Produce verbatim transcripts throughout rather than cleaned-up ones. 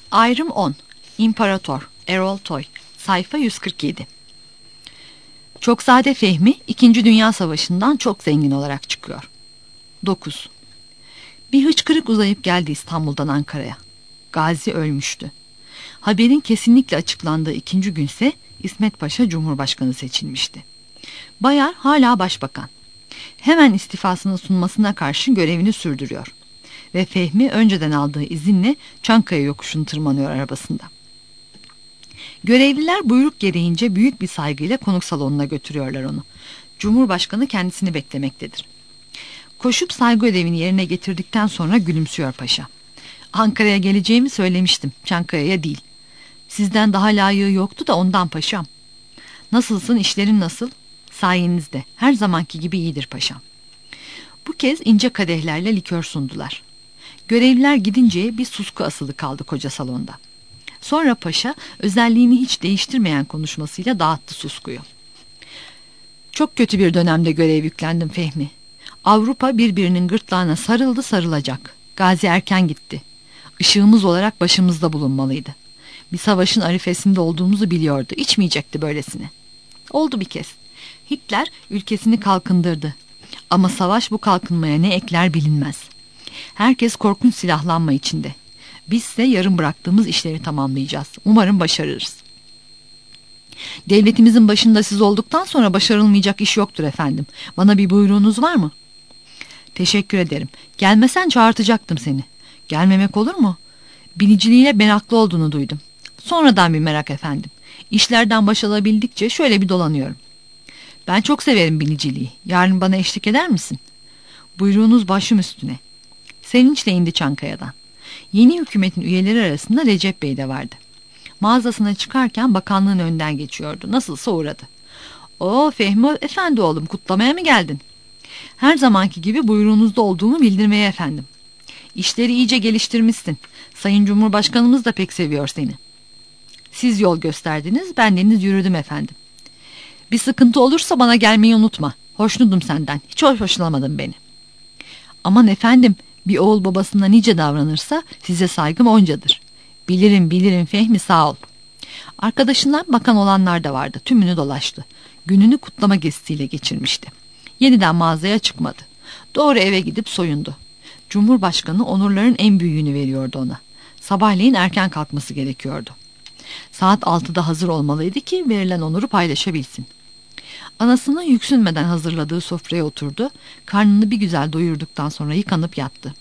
Ayrım on. İmparator Erol Toy. Sayfa yüz kırk yedi. Çoksade Fehmi İkinci Dünya Savaşı'ndan çok zengin olarak çıkıyor. dokuz. Bir hıçkırık uzayıp geldi İstanbul'dan Ankara'ya. Gazi ölmüştü. Haberin kesinlikle açıklandığı ikinci günse İsmet Paşa Cumhurbaşkanı seçilmişti. Bayar hala başbakan. Hemen istifasını sunmasına karşı görevini sürdürüyor. Ve Fehmi önceden aldığı izinle Çankaya yokuşunu tırmanıyor arabasında. Görevliler buyruk gereğince büyük bir saygıyla konuk salonuna götürüyorlar onu. Cumhurbaşkanı kendisini beklemektedir. Koşup saygı ödevini yerine getirdikten sonra gülümsüyor paşa. Ankara'ya geleceğimi söylemiştim, Çankaya'ya değil. Sizden daha layığı yoktu da ondan paşam. Nasılsın, işlerin nasıl? Sayenizde, her zamanki gibi iyidir paşam. Bu kez ince kadehlerle likör sundular. Görevliler gidince bir susku asılı kaldı koca salonda. Sonra paşa özelliğini hiç değiştirmeyen konuşmasıyla dağıttı suskuyu. Çok kötü bir dönemde görev yüklendim Fehmi. Avrupa birbirinin gırtlağına sarıldı sarılacak. Gazi erken gitti. Işığımız olarak başımızda bulunmalıydı. Bir savaşın arifesinde olduğumuzu biliyordu. İçmeyecekti böylesine. Oldu bir kez. Hitler ülkesini kalkındırdı. Ama savaş bu kalkınmaya ne ekler bilinmez. Herkes korkunç silahlanma içinde. Bizse yarım bıraktığımız işleri tamamlayacağız. Umarım başarırız. Devletimizin başında siz olduktan sonra başarılmayacak iş yoktur efendim. Bana bir buyruğunuz var mı? Teşekkür ederim. Gelmesen çağırtacaktım seni. Gelmemek olur mu? Biniciliğiyle ben haklı olduğunu duydum. Sonradan bir merak efendim. İşlerden baş alabildikçe şöyle bir dolanıyorum. Ben çok severim biniciliği. Yarın bana eşlik eder misin? Buyruğunuz başım üstüne. Sevinçle indi Çankaya'dan. Yeni hükümetin üyeleri arasında Recep Bey de vardı. Mağazasına çıkarken bakanlığın önden geçiyordu. Nasılsa uğradı. Oo Fehmi efendi oğlum, kutlamaya mı geldin? Her zamanki gibi buyruğunuzda olduğumu bildirmeye efendim. İşleri iyice geliştirmişsin. Sayın Cumhurbaşkanımız da pek seviyor seni. Siz yol gösterdiniz, ben deniz yürüdüm efendim. Bir sıkıntı olursa bana gelmeyi unutma. Hoşnutum senden. Hiç hoş hoşlamadın beni. Aman efendim, bir oğul babasına nice davranırsa size saygım oncadır. Bilirim bilirim Fehmi, sağ ol. Arkadaşından bakan olanlar da vardı. Tümünü dolaştı. Gününü kutlama gezisiyle geçirmişti. Yeniden mağazaya çıkmadı. Doğru eve gidip soyundu. Cumhurbaşkanı onurların en büyüğünü veriyordu ona. Sabahleyin erken kalkması gerekiyordu. Saat altıda hazır olmalıydı ki verilen onuru paylaşabilsin. Anasının yüksünmeden hazırladığı sofraya oturdu. Karnını bir güzel doyurduktan sonra yıkanıp yattı.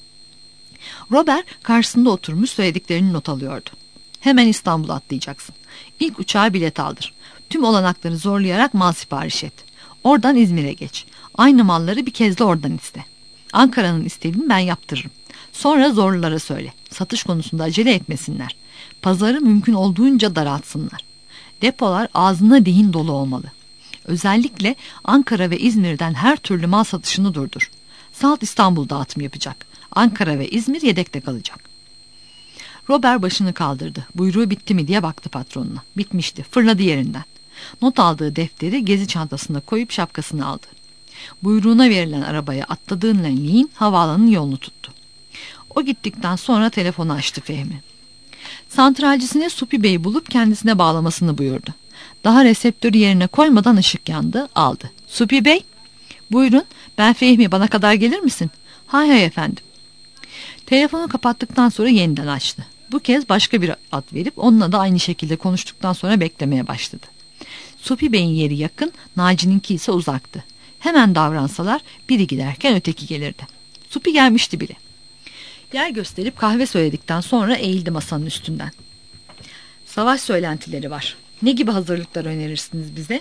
Robert karşısında oturmuş söylediklerini not alıyordu. Hemen İstanbul'a atlayacaksın. İlk uçağa bilet aldır. Tüm olanakları zorlayarak mal sipariş et. Oradan İzmir'e geç. Aynı malları bir kez de oradan iste. Ankara'nın istediğini ben yaptırırım. Sonra zorlulara söyle. Satış konusunda acele etmesinler. Pazarı mümkün olduğunca daraltsınlar. Depolar ağzına değin dolu olmalı. Özellikle Ankara ve İzmir'den her türlü mal satışını durdur. Salt İstanbul dağıtım yapacak. Ankara ve İzmir yedekte kalacak. Robert başını kaldırdı. Buyruğu bitti mi diye baktı patronuna. Bitmişti. Fırladı yerinden. Not aldığı defteri gezi çantasına koyup şapkasını aldı. Buyruğuna verilen arabaya atladığınla havaalanının yolunu tuttu. O gittikten sonra telefonu açtı Fehmi. Santralcisine Supi Bey'i bulup kendisine bağlamasını buyurdu. Daha reseptörü yerine koymadan ışık yandı, aldı. Supi Bey, buyurun, ben Fehmi, bana kadar gelir misin? Hay hay efendim. Telefonu kapattıktan sonra yeniden açtı. Bu kez başka bir ad verip onunla da aynı şekilde konuştuktan sonra beklemeye başladı. Supi Bey'in yeri yakın, Naci'ninki ise uzaktı. Hemen davransalar biri giderken öteki gelirdi. Supi gelmişti bile. Yer gösterip kahve söyledikten sonra eğildi masanın üstünden. Savaş söylentileri var. Ne gibi hazırlıklar önerirsiniz bize?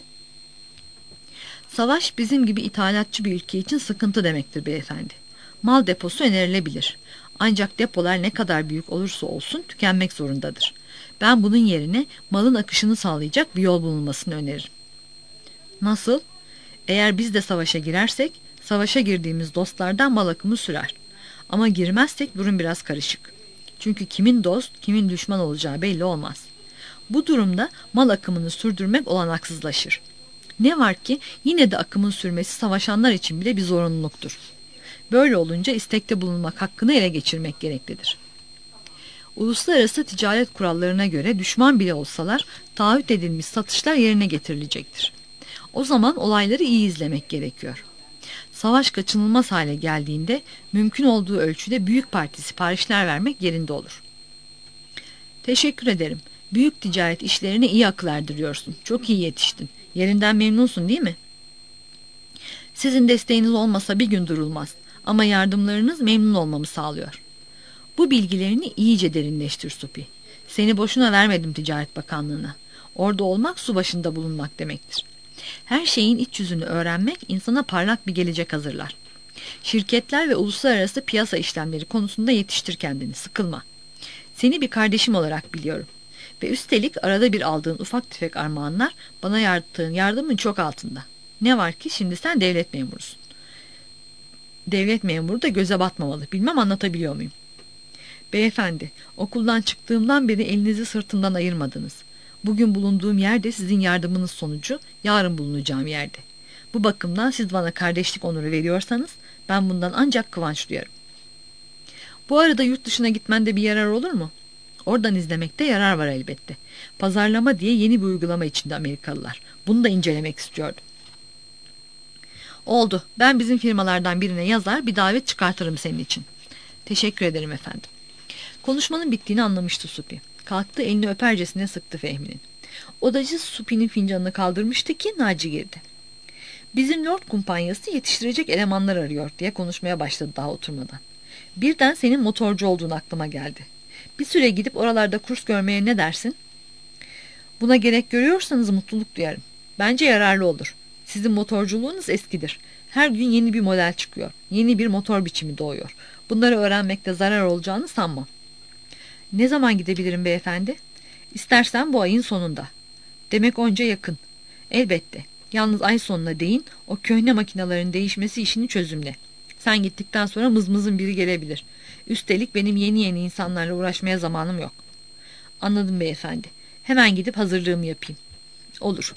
Savaş bizim gibi ithalatçı bir ülke için sıkıntı demektir beyefendi. Mal deposu önerilebilir. Ancak depolar ne kadar büyük olursa olsun tükenmek zorundadır. Ben bunun yerine malın akışını sağlayacak bir yol bulunmasını öneririm. Nasıl? Eğer biz de savaşa girersek, savaşa girdiğimiz dostlardan mal akımı sürer. Ama girmezsek durum biraz karışık. Çünkü kimin dost, kimin düşman olacağı belli olmaz. Bu durumda mal akımını sürdürmek olanaksızlaşır. Ne var ki yine de akımın sürmesi savaşanlar için bile bir zorunluluktur. Böyle olunca istekte bulunmak hakkını ele geçirmek gereklidir. Uluslararası ticaret kurallarına göre düşman bile olsalar taahhüt edilmiş satışlar yerine getirilecektir. O zaman olayları iyi izlemek gerekiyor. Savaş kaçınılmaz hale geldiğinde mümkün olduğu ölçüde büyük parti siparişler vermek yerinde olur. Teşekkür ederim. Büyük ticaret işlerine iyi akıl erdiriyorsun. Çok iyi yetiştin. Yerinden memnunsun değil mi? Sizin desteğiniz olmasa bir gün durulmaz. Ama yardımlarınız memnun olmamı sağlıyor. Bu bilgilerini iyice derinleştir Supi. Seni boşuna vermedim Ticaret Bakanlığı'na. Orada olmak su başında bulunmak demektir. Her şeyin iç yüzünü öğrenmek insana parlak bir gelecek hazırlar. Şirketler ve uluslararası piyasa işlemleri konusunda yetiştir kendini, sıkılma. Seni bir kardeşim olarak biliyorum. Ve üstelik arada bir aldığın ufak tefek armağanlar bana yaptığın yardımın çok altında. Ne var ki şimdi sen devlet memurusun. Devlet memuru da göze batmamalı. Bilmem anlatabiliyor muyum? Beyefendi, okuldan çıktığımdan beri elinizi sırtımdan ayırmadınız. Bugün bulunduğum yerde sizin yardımınız sonucu, yarın bulunacağım yerde. Bu bakımdan siz bana kardeşlik onuru veriyorsanız, ben bundan ancak kıvanç duyarım. Bu arada yurt dışına gitmende bir yarar olur mu? Oradan izlemekte yarar var elbette. Pazarlama diye yeni bir uygulama içinde Amerikalılar. Bunu da incelemek istiyordum. Oldu. Ben bizim firmalardan birine yazar, bir davet çıkartırım senin için. Teşekkür ederim efendim. Konuşmanın bittiğini anlamıştı Supi. Kalktı, elini öpercesine sıktı Fehmi'nin. Odacı Supi'nin fincanını kaldırmıştı ki Naci girdi. Bizim Lord kumpanyası yetiştirecek elemanlar arıyor diye konuşmaya başladı daha oturmadan. Birden senin motorcu olduğun aklıma geldi. Bir süre gidip oralarda kurs görmeye ne dersin? Buna gerek görüyorsanız mutluluk duyarım. Bence yararlı olur. Sizin motorculuğunuz eskidir. Her gün yeni bir model çıkıyor. Yeni bir motor biçimi doğuyor. Bunları öğrenmekte zarar olacağını sanmam. Ne zaman gidebilirim beyefendi? İstersen bu ayın sonunda. Demek onca yakın. Elbette. Yalnız ay sonuna değin, o köhne makinelerin değişmesi işini çözümle. Sen gittikten sonra mızmızın biri gelebilir. Üstelik benim yeni yeni insanlarla uğraşmaya zamanım yok. Anladım beyefendi. Hemen gidip hazırlığımı yapayım. Olur.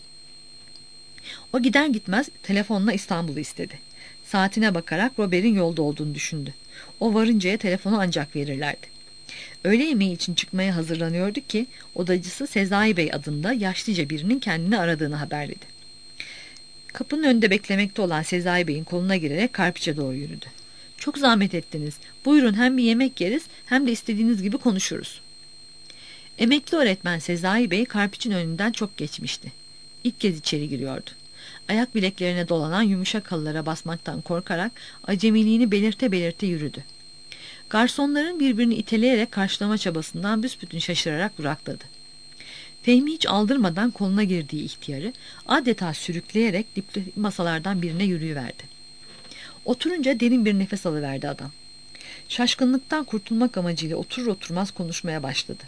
O gider gitmez telefonla İstanbul'u istedi. Saatine bakarak Robert'in yolda olduğunu düşündü. O varıncaya telefonu ancak verirlerdi. Öğle yemeği için çıkmaya hazırlanıyordu ki odacısı Sezai Bey adında yaşlıca birinin kendini aradığını haberledi. Kapının önünde beklemekte olan Sezai Bey'in koluna girerek Karpiç'e doğru yürüdü. Çok zahmet ettiniz. Buyurun, hem bir yemek yeriz hem de istediğiniz gibi konuşuruz. Emekli öğretmen Sezai Bey Karpiç'in önünden çok geçmişti. İlk kez içeri giriyordu. Ayak bileklerine dolanan yumuşak halılara basmaktan korkarak acemiliğini belirte belirte yürüdü. Garsonların birbirini iteleyerek karşılama çabasından büsbütün şaşırarak durakladı. Fehmi hiç aldırmadan koluna girdiği ihtiyarı adeta sürükleyerek dipli masalardan birine yürüyüverdi. Oturunca derin bir nefes alıverdi adam. Şaşkınlıktan kurtulmak amacıyla oturur oturmaz konuşmaya başladı.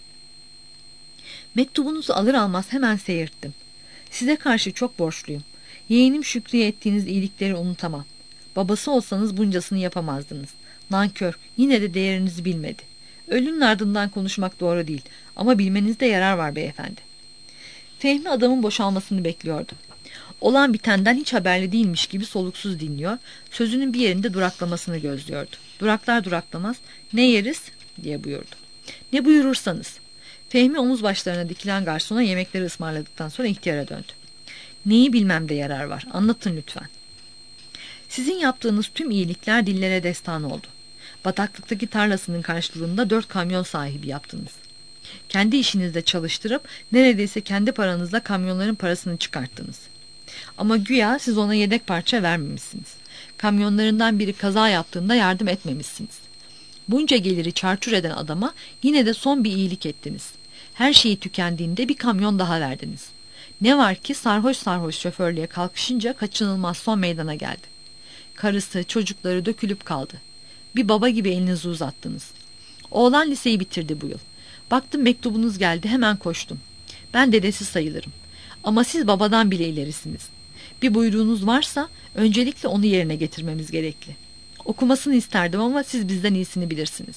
Mektubunuzu alır almaz hemen seyirttim. Size karşı çok borçluyum. Yeğenim Şükrü'ye ettiğiniz iyilikleri unutamam. Babası olsanız buncasını yapamazdınız. Nankör, yine de değerinizi bilmedi. Ölünün ardından konuşmak doğru değil ama bilmenizde yarar var beyefendi. Fehmi adamın boşalmasını bekliyordu. Olan bitenden hiç haberli değilmiş gibi soluksuz dinliyor, sözünün bir yerinde duraklamasını gözlüyordu. Duraklar duraklamaz, ne yeriz diye buyurdu. Ne buyurursanız. Fehmi omuz başlarına dikilen garsona yemekleri ısmarladıktan sonra ihtiyara döndü. Neyi bilmemde yarar var, anlatın lütfen. Sizin yaptığınız tüm iyilikler dillere destan oldu. Bataklıktaki tarlasının karşılığında dört kamyon sahibi yaptınız. Kendi işinizde çalıştırıp neredeyse kendi paranızla kamyonların parasını çıkarttınız. Ama güya siz ona yedek parça vermemişsiniz. Kamyonlarından biri kaza yaptığında yardım etmemişsiniz. Bunca geliri çarçur eden adama yine de son bir iyilik ettiniz. Her şeyi tükendiğinde bir kamyon daha verdiniz. Ne var ki sarhoş sarhoş şoförlüğe kalkışınca kaçınılmaz son meydana geldi. Karısı, çocukları dökülüp kaldı. Bir baba gibi elinizi uzattınız. Oğlan liseyi bitirdi bu yıl. Baktım mektubunuz geldi, hemen koştum. Ben dedesi sayılırım. Ama siz babadan bile ilerisiniz. Bir buyruğunuz varsa öncelikle onu yerine getirmemiz gerekli. Okumasını isterdim ama siz bizden iyisini bilirsiniz.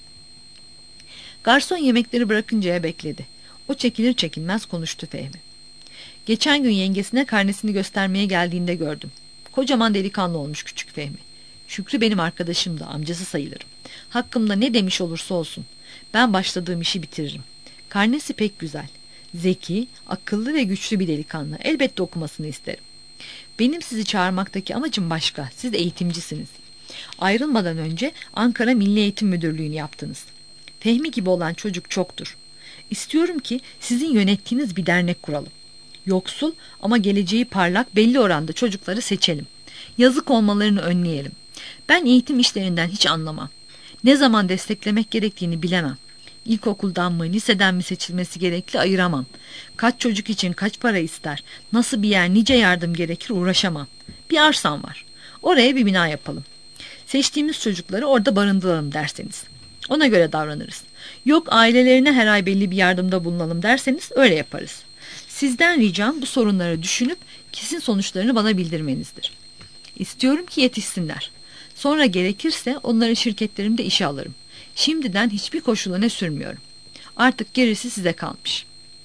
Garson yemekleri bırakıncaya bekledi. O çekilir çekilmez konuştu Fehmi. Geçen gün yengesine karnesini göstermeye geldiğinde gördüm. Kocaman delikanlı olmuş küçük Fehmi. Şükrü benim arkadaşım da, amcası sayılırım. Hakkımda ne demiş olursa olsun. Ben başladığım işi bitiririm. Karnesi pek güzel. Zeki, akıllı ve güçlü bir delikanlı. Elbette okumasını isterim. Benim sizi çağırmaktaki amacım başka. Siz eğitimcisiniz. Ayrılmadan önce Ankara Milli Eğitim Müdürlüğü'nü yaptınız. Fehmi gibi olan çocuk çoktur. İstiyorum ki sizin yönettiğiniz bir dernek kuralım. Yoksul ama geleceği parlak belli oranda çocukları seçelim. Yazık olmalarını önleyelim. Ben eğitim işlerinden hiç anlamam. Ne zaman desteklemek gerektiğini bilemem. İlkokuldan mı, liseden mi seçilmesi gerekli ayıramam. Kaç çocuk için kaç para ister, nasıl bir yer, nice yardım gerekir uğraşamam. Bir arsam var. Oraya bir bina yapalım. Seçtiğimiz çocukları orada barındıralım derseniz. Ona göre davranırız. Yok ailelerine her ay belli bir yardımda bulunalım derseniz öyle yaparız. Sizden ricam bu sorunları düşünüp kesin sonuçlarını bana bildirmenizdir. İstiyorum ki yetişsinler. Sonra gerekirse onları şirketlerimde işe alırım. Şimdiden hiçbir koşula ne sürmüyorum. Artık gerisi size kalmış.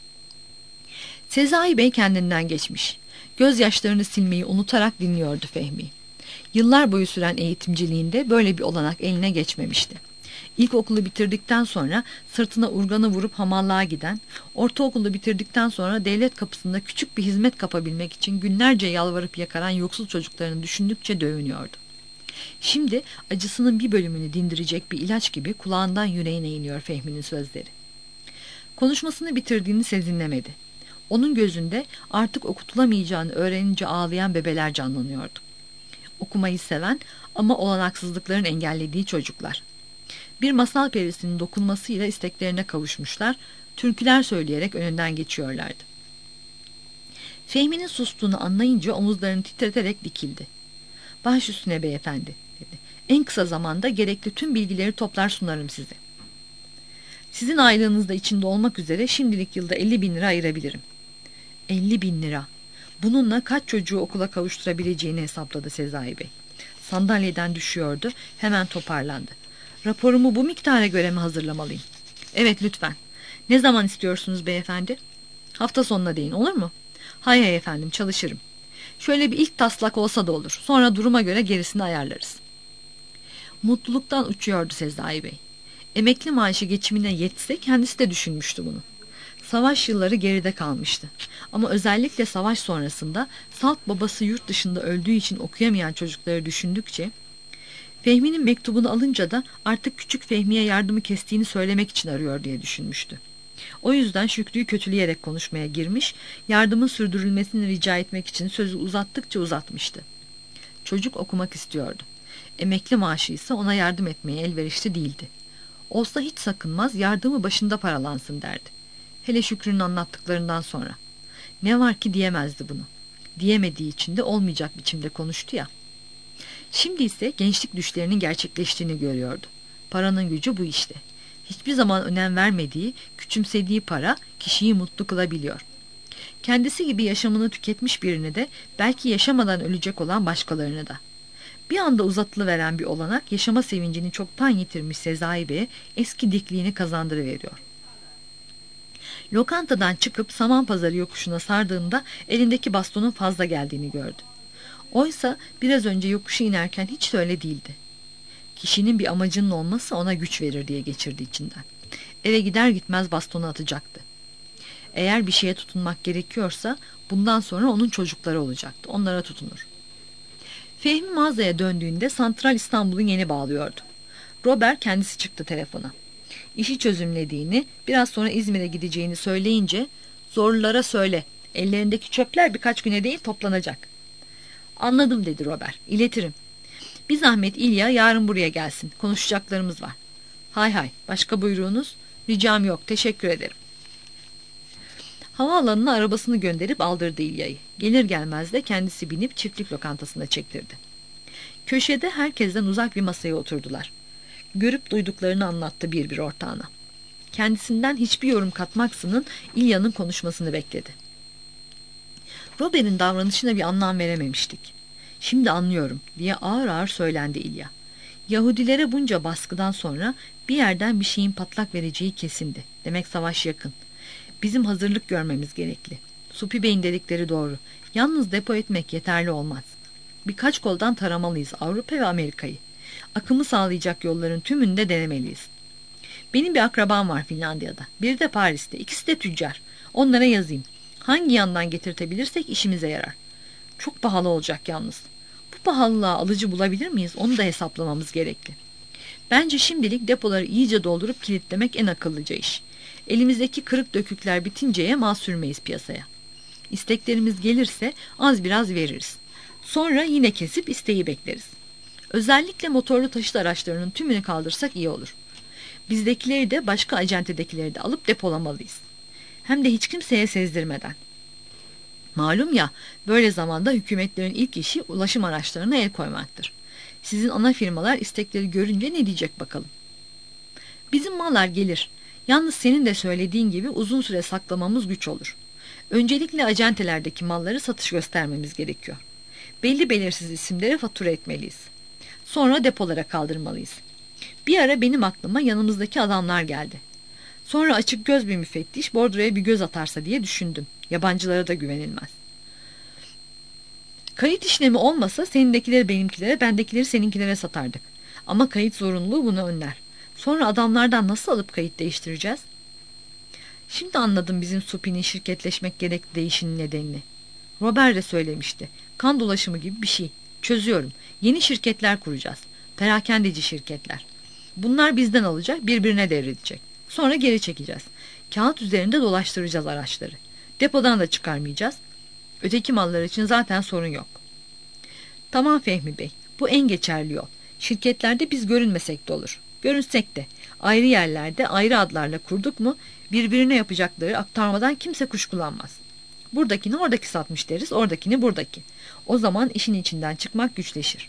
Sezai Bey kendinden geçmiş. Gözyaşlarını silmeyi unutarak dinliyordu Fehmi. Yıllar boyu süren eğitimciliğinde böyle bir olanak eline geçmemişti. İlkokulu bitirdikten sonra sırtına urganı vurup hamallığa giden, ortaokulu bitirdikten sonra devlet kapısında küçük bir hizmet kapabilmek için günlerce yalvarıp yakaran yoksul çocuklarını düşündükçe dövünüyordu. Şimdi acısının bir bölümünü dindirecek bir ilaç gibi kulağından yüreğine iniyor Fehmi'nin sözleri. Konuşmasını bitirdiğini sezinlemedi. Onun gözünde artık okutulamayacağını öğrenince ağlayan bebeler canlanıyordu. Okumayı seven ama olanaksızlıkların engellediği çocuklar. Bir masal perisinin dokunmasıyla isteklerine kavuşmuşlar, türküler söyleyerek önünden geçiyorlardı. Fehmi'nin sustuğunu anlayınca omuzlarını titreterek dikildi. "Baş üstüne beyefendi," dedi. "En kısa zamanda gerekli tüm bilgileri toplar sunarım size. Sizin aylığınızda içinde olmak üzere şimdilik yılda elli bin lira ayırabilirim." elli bin lira. Bununla kaç çocuğu okula kavuşturabileceğini hesapladı Sezai Bey. Sandalyeden düşüyordu, hemen toparlandı. "Raporumu bu miktara göre mi hazırlamalıyım?" "Evet, lütfen." "Ne zaman istiyorsunuz beyefendi?" "Hafta sonuna değin, olur mu?" "Hay hay efendim, çalışırım." "Şöyle bir ilk taslak olsa da olur. Sonra duruma göre gerisini ayarlarız." Mutluluktan uçuyordu Sezai Bey. Emekli maaşı geçimine yetse kendisi de düşünmüştü bunu. Savaş yılları geride kalmıştı. Ama özellikle savaş sonrasında salt babası yurt dışında öldüğü için okuyamayan çocukları düşündükçe, Fehmi'nin mektubunu alınca da artık küçük Fehmi'ye yardımı kestiğini söylemek için arıyor diye düşünmüştü. O yüzden Şükrü'yü kötüleyerek konuşmaya girmiş, yardımın sürdürülmesini rica etmek için sözü uzattıkça uzatmıştı. Çocuk okumak istiyordu. Emekli maaşı ise ona yardım etmeye elverişli değildi. Olsa hiç sakınmaz, yardımı başında paralansın derdi. Hele Şükrü'nün anlattıklarından sonra. Ne var ki diyemezdi bunu. Diyemediği için de olmayacak biçimde konuştu ya. Şimdi ise gençlik düşlerinin gerçekleştiğini görüyordu. Paranın gücü bu işte. Hiçbir zaman önem vermediği, küçümsediği para kişiyi mutlu kılabiliyor. Kendisi gibi yaşamını tüketmiş birini de, belki yaşamadan ölecek olan başkalarını da. Bir anda uzatılıveren bir olanak yaşama sevincini çoktan yitirmiş Sezai Bey'e eski dikliğini kazandırıveriyor. Lokantadan çıkıp Samanpazarı yokuşuna sardığında elindeki bastonun fazla geldiğini gördü. Oysa biraz önce yokuşu inerken hiç de öyle değildi. Kişinin bir amacının olması ona güç verir diye geçirdi içinden. Eve gider gitmez bastonu atacaktı. Eğer bir şeye tutunmak gerekiyorsa bundan sonra onun çocukları olacaktı. Onlara tutunur. Fehmi mağazaya döndüğünde Santral İstanbul'u yeni bağlıyordu. Robert kendisi çıktı telefona. İşi çözümlediğini, biraz sonra İzmir'e gideceğini söyleyince, "Zorlulara söyle, ellerindeki çöpler birkaç güne değil toplanacak." "Anladım," dedi Robert, "İletirim. Bir zahmet İlya yarın buraya gelsin, konuşacaklarımız var." "Hay hay, başka buyruğunuz?" "Ricam yok, teşekkür ederim." Havaalanına arabasını gönderip aldırdı İlya'yı. Gelir gelmez de kendisi binip çiftlik lokantasına çektirdi. Köşede herkesten uzak bir masaya oturdular. Görüp duyduklarını anlattı bir bir ortağına. Kendisinden hiçbir yorum katmaksızın İlya'nın konuşmasını bekledi. Robert'in davranışına bir anlam verememiştik. "Şimdi anlıyorum," diye ağır ağır söylendi İlya. Yahudilere bunca baskıdan sonra bir yerden bir şeyin patlak vereceği kesindi. Demek savaş yakın. Bizim hazırlık görmemiz gerekli. Supi Bey'in dedikleri doğru. Yalnız depo etmek yeterli olmaz. Birkaç koldan taramalıyız Avrupa ve Amerika'yı. Akımı sağlayacak yolların tümünü de denemeliyiz. Benim bir akrabam var Finlandiya'da. Biri de Paris'te. İkisi de tüccar. Onlara yazayım. Hangi yandan getirtebilirsek işimize yarar. Çok pahalı olacak yalnız. Bu pahalılığa alıcı bulabilir miyiz? Onu da hesaplamamız gerekli. Bence şimdilik depoları iyice doldurup kilitlemek en akıllıca iş. Elimizdeki kırık dökükler bitinceye mal sürmeyiz piyasaya. İsteklerimiz gelirse az biraz veririz. Sonra yine kesip isteği bekleriz. Özellikle motorlu taşıt araçlarının tümünü kaldırsak iyi olur. Bizdekileri de başka acentedekileri de alıp depolamalıyız. Hem de hiç kimseye sezdirmeden. Malum ya, böyle zamanda hükümetlerin ilk işi ulaşım araçlarına el koymaktır. Sizin ana firmalar istekleri görünce ne diyecek bakalım. Bizim mallar gelir. Yalnız senin de söylediğin gibi uzun süre saklamamız güç olur. Öncelikle acentelerdeki malları satış göstermemiz gerekiyor. Belli belirsiz isimlere fatura etmeliyiz. Sonra depolara kaldırmalıyız. Bir ara benim aklıma yanımızdaki adamlar geldi. Sonra açık göz bir müfettiş bordroya bir göz atarsa diye düşündüm. Yabancılara da güvenilmez. Kayıt işlemi olmasa senindekileri benimkilere, bendekileri seninkilere satardık. Ama kayıt zorunluluğu bunu önler. Sonra adamlardan nasıl alıp kayıt değiştireceğiz? Şimdi anladım bizim Supi'nin şirketleşmek gerekli değişinin nedenini. Robert de söylemişti. Kan dolaşımı gibi bir şey. Çözüyorum. Yeni şirketler kuracağız. Perakendeci şirketler. Bunlar bizden alacak, birbirine devredecek. Sonra geri çekeceğiz. Kağıt üzerinde dolaştıracağız araçları. Depodan da çıkarmayacağız. Öteki mallar için zaten sorun yok. Tamam Fehmi Bey, bu en geçerli yol. Şirketlerde biz görünmesek de olur. Görünsek de ayrı yerlerde ayrı adlarla kurduk mu birbirine yapacakları aktarmadan kimse kuşkulanmaz. Buradakini oradaki satmış deriz, oradakini buradaki. O zaman işin içinden çıkmak güçleşir.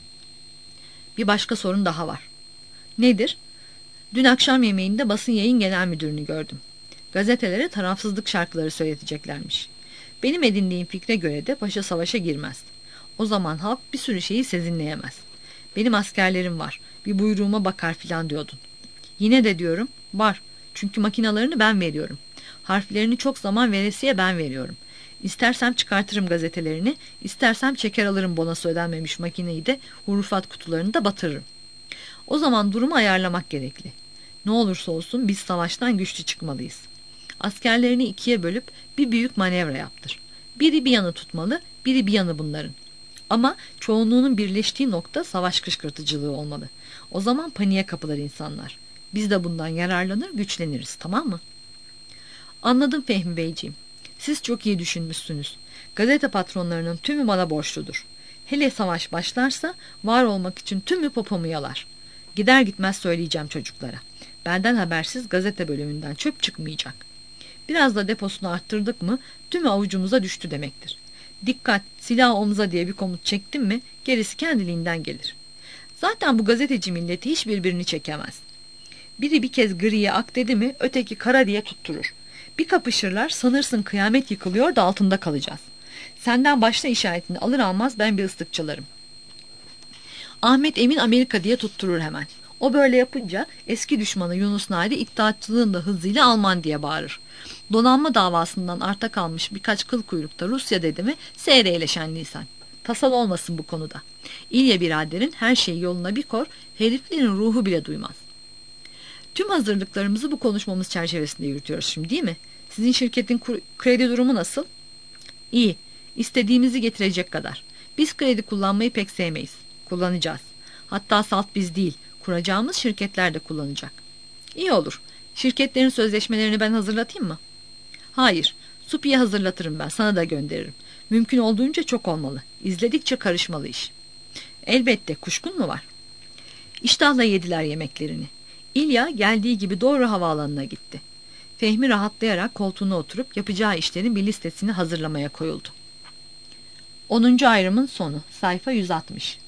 Bir başka sorun daha var. Nedir? Dün akşam yemeğinde basın yayın genel müdürünü gördüm. Gazetelere tarafsızlık şarkıları söyleteceklermiş. Benim edindiğim fikre göre de paşa savaşa girmez. O zaman halk bir sürü şeyi sezinleyemez. Benim askerlerim var, bir buyruğuma bakar filan diyordun. Yine de diyorum, var. Çünkü makinalarını ben veriyorum. Harflerini çok zaman veresiye ben veriyorum. İstersem çıkartırım gazetelerini, istersem çeker alırım bonası ödenmemiş makineyi de, hurufat kutularını da batırırım. O zaman durumu ayarlamak gerekli. Ne olursa olsun biz savaştan güçlü çıkmalıyız. Askerlerini ikiye bölüp bir büyük manevra yaptır. Biri bir yanı tutmalı, biri bir yanı bunların. Ama çoğunluğunun birleştiği nokta savaş kışkırtıcılığı olmalı. O zaman paniğe kapılır insanlar. Biz de bundan yararlanır, güçleniriz, tamam mı? Anladım Fehmi Beyciğim. Siz çok iyi düşünmüşsünüz. Gazete patronlarının tümü bana borçludur. Hele savaş başlarsa var olmak için tümü popomu yalar. Gider gitmez söyleyeceğim çocuklara. Benden habersiz gazete bölümünden çöp çıkmayacak. Biraz da deposunu arttırdık mı tümü avucumuza düştü demektir. Dikkat, silah omuza diye bir komut çektim mi gerisi kendiliğinden gelir. Zaten bu gazeteci milleti hiç birbirini çekemez. Biri bir kez griye ak dedi mi öteki kara diye tutturur. Bir kapışırlar sanırsın kıyamet yıkılıyor da altında kalacağız. Senden başla işaretini alır almaz ben bir ıslık çalarım. Ahmet Emin Amerika diye tutturur hemen. O böyle yapınca eski düşmanı Yunus Nadi iddiatçılığın da hızıyla Alman diye bağırır. Donanma davasından arta kalmış birkaç kıl kuyrukta Rusya dedi mi seyreyle şenliysen. Tasal olmasın bu konuda. İlya biraderin her şeyi yoluna bir kor, heriflerin ruhu bile duymaz. Tüm hazırlıklarımızı bu konuşmamız çerçevesinde yürütüyoruz şimdi değil mi? Sizin şirketin kredi durumu nasıl? İyi. İstediğimizi getirecek kadar. Biz kredi kullanmayı pek sevmeyiz. Kullanacağız. Hatta salt biz değil, kuracağımız şirketler de kullanacak. İyi olur. Şirketlerin sözleşmelerini ben hazırlatayım mı? Hayır. Supi'ye hazırlatırım ben, sana da gönderirim. Mümkün olduğunca çok olmalı. İzledikçe karışmalı iş. Elbette, kuşkun mu var? İştahla yediler yemeklerini. İlya geldiği gibi doğru havaalanına gitti. Fehmi rahatlayarak koltuğuna oturup yapacağı işlerin bir listesini hazırlamaya koyuldu. onuncu ayrımın sonu, sayfa yüz altmış.